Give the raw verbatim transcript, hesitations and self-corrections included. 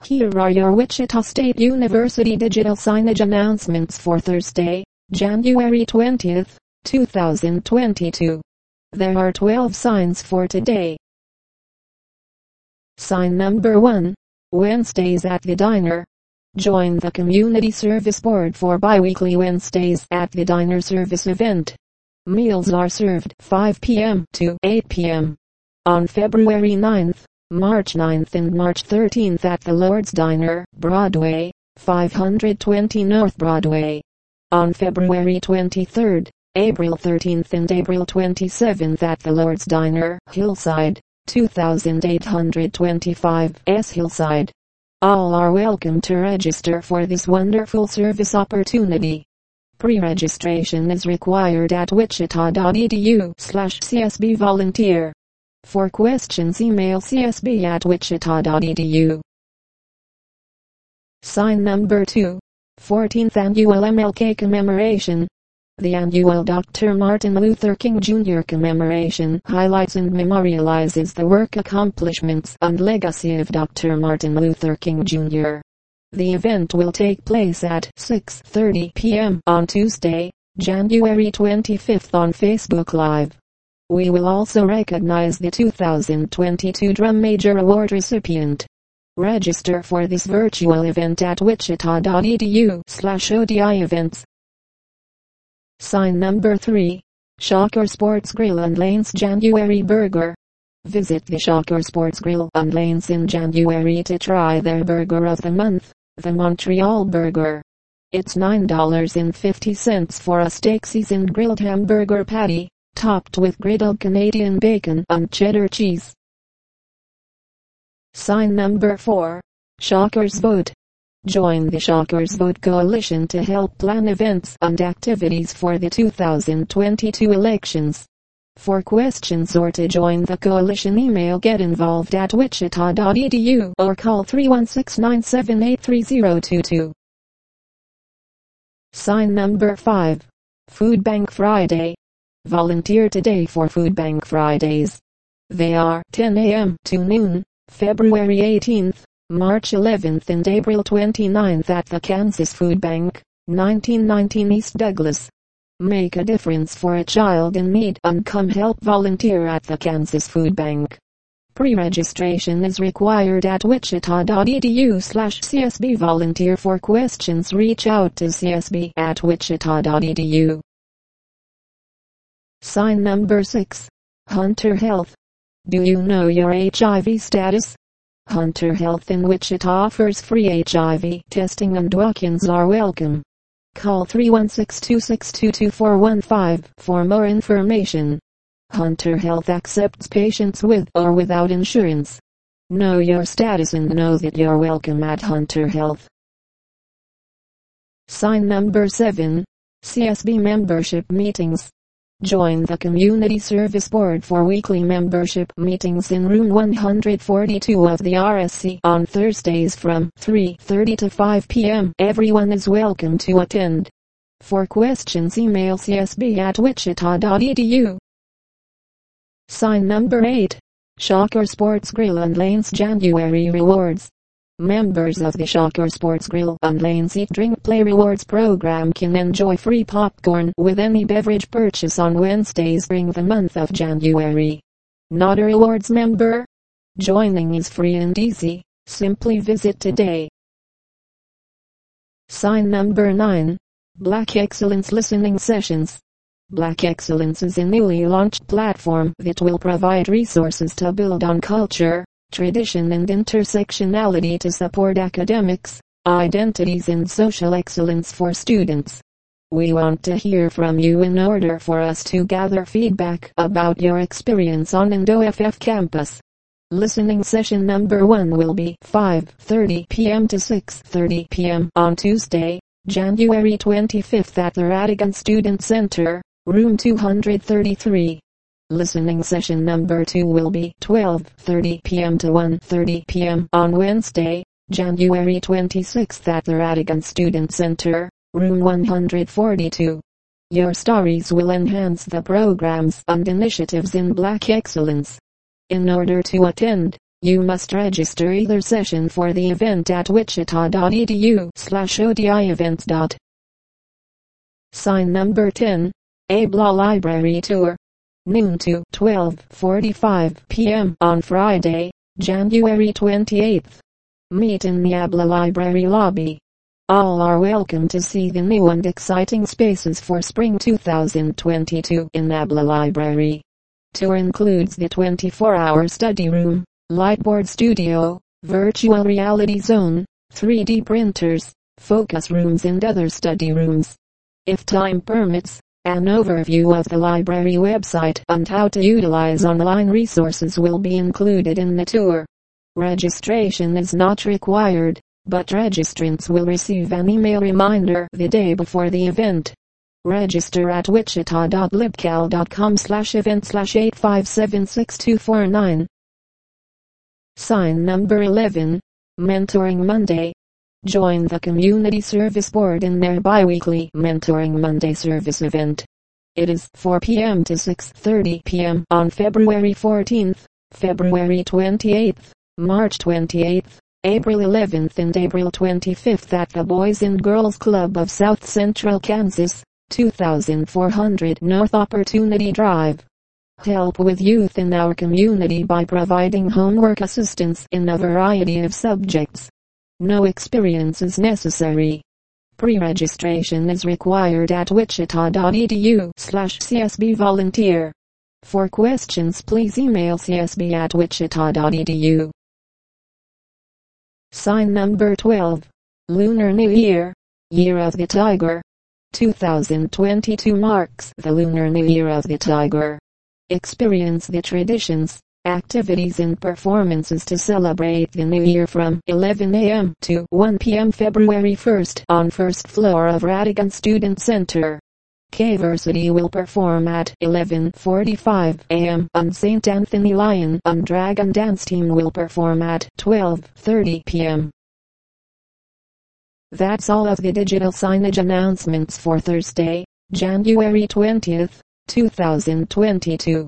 Here are your Wichita State University digital signage announcements for Thursday, January twentieth, two thousand twenty-two. There are twelve signs for today. Sign number one. Wednesdays at the Diner. Join the Community Service Board for bi-weekly Wednesdays at the Diner service event. Meals are served five p m to eight p m on February ninth, March ninth and March thirteenth at the Lord's Diner, Broadway, five twenty North Broadway. On February twenty-third, April thirteenth and April twenty-seventh at the Lord's Diner, Hillside, twenty-eight twenty-five S Hillside. All are welcome to register for this wonderful service opportunity. Pre-registration is required at wichita.edu slash csb volunteer. For questions, email c s b at wichita.edu. Sign number two. fourteenth Annual M L K Commemoration. The annual Doctor Martin Luther King Junior Commemoration highlights and memorializes the work, accomplishments, and legacy of Doctor Martin Luther King Junior The event will take place at six thirty p m on Tuesday, January twenty-fifth on Facebook Live. We will also recognize the two thousand twenty-two Drum Major Award recipient. Register for this virtual event at wichita.edu slash odi events. Sign number three. Shocker Sports Grill and Lanes January Burger. Visit the Shocker Sports Grill and Lanes in January to try their burger of the month, the Montreal Burger. It's nine dollars and fifty cents for a steak seasoned grilled hamburger patty, topped with griddled Canadian bacon and cheddar cheese. Sign number four. Shockers Vote. Join the Shockers Vote Coalition to help plan events and activities for the two thousand twenty-two elections. For questions or to join the coalition, email get involved at wichita.edu or call three one six, nine seven eight, three zero two two. Sign number five. Food Bank Friday. Volunteer today for Food Bank Fridays. They are ten a m to noon, February eighteenth, March eleventh and April twenty-ninth at the Kansas Food Bank, nineteen nineteen East Douglas. Make a difference for a child in need and come help volunteer at the Kansas Food Bank. Pre-registration is required at wichita.edu slash csb volunteer. For questions, reach out to csb at wichita.edu. Sign number six. Hunter Health. Do you know your H I V status? Hunter Health in Wichita offers free H I V testing and walk-ins are welcome. Call three one six, two six two, two four one five for more information. Hunter Health accepts patients with or without insurance. Know your status and know that you're welcome at Hunter Health. Sign number seven. C S B Membership Meetings. Join the Community Service Board for weekly membership meetings in room one forty-two of the R S C on Thursdays from three thirty to five p m Everyone is welcome to attend. For questions, email c s b at wichita.edu. Sign number eight. Shocker Sports Grill and Lanes January Rewards. Members of the Shocker Sports Grill and Lanes Eat Drink Play Rewards program can enjoy free popcorn with any beverage purchase on Wednesdays during the month of January. Not a rewards member? Joining is free and easy. Simply visit today. Sign number nine. Black Excellence Listening Sessions. Black Excellence is a newly launched platform that will provide resources to build on culture, tradition and intersectionality to support academics, identities and social excellence for students. We want to hear from you in order for us to gather feedback about your experience on N D O F F campus. Listening session number one will be five thirty p m to six thirty p m on Tuesday, January twenty-fifth at the Radigan Student Center, room two thirty-three. Listening session number two will be twelve thirty p m to one thirty p m on Wednesday, January twenty-sixth at the Radigan Student Center, room one forty-two. Your stories will enhance the programs and initiatives in Black Excellence. In order to attend, You must register either session for the event at wichita.edu slash ODI events. Sign number ten. A B L A Library Tour. Noon to twelve forty-five p m on Friday, January twenty-eighth. Meet in the A B L A Library lobby. All are welcome to see the new and exciting spaces for spring two thousand twenty-two in A B L A Library. Tour includes the twenty-four hour study room, Lightboard Studio, Virtual Reality Zone, three D printers, focus rooms and other study rooms. If time permits, an overview of the library website and how to utilize online resources will be included in the tour. Registration is not required, but registrants will receive an email reminder the day before the event. Register at wichita.libcal.com slash event slash eight five seven six two four nine. Sign number eleven. Mentoring Monday. Join the Community Service Board in their bi-weekly Mentoring Monday service event. It is four p m to six thirty p m on February fourteenth, February twenty-eighth, March twenty-eighth, April eleventh and April twenty-fifth at the Boys and Girls Club of South Central Kansas, two thousand four hundred North Opportunity Drive. Help with youth in our community by providing homework assistance in a variety of subjects. No experience is necessary. Pre-registration is required at wichita.edu slash csb volunteer. For questions please email csb at wichita.edu. Sign number twelve. Lunar New Year. Year of the Tiger. two thousand twenty-two marks the Lunar New Year of the Tiger. Experience the traditions, activities and performances to celebrate the new year from eleven a m to one p m February first on first floor of Radigan Student Center. K-Versity will perform at eleven forty-five a m and Saint Anthony Lion and Dragon Dance Team will perform at twelve thirty p m That's all of the digital signage announcements for Thursday, January twentieth, two thousand twenty-two.